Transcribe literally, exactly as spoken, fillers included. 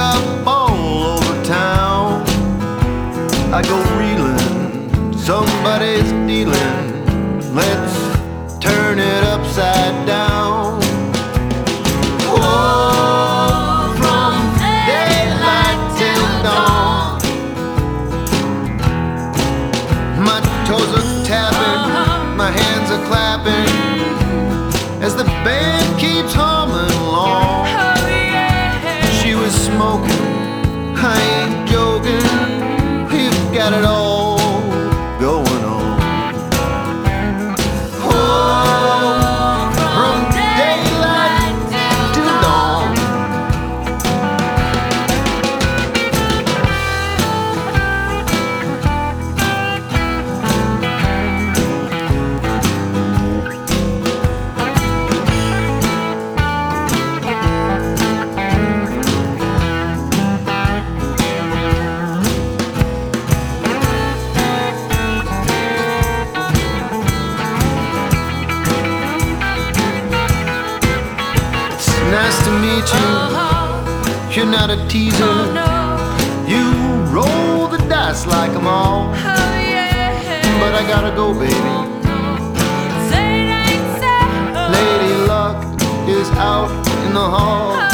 up all over town. I go reeling, somebody's dealing. Let's turn it upside down. Oh, from daylight till dawn. My toes are tapping, my hands are clapping as the band keeps humming along. She was smoking, I ain't joking. We've got it all going on. Oh, from daylight till dawn. Nice to meet you, you're not a teaser. You roll the dice like them all. But I gotta go, baby. Lady Luck is out in the hall.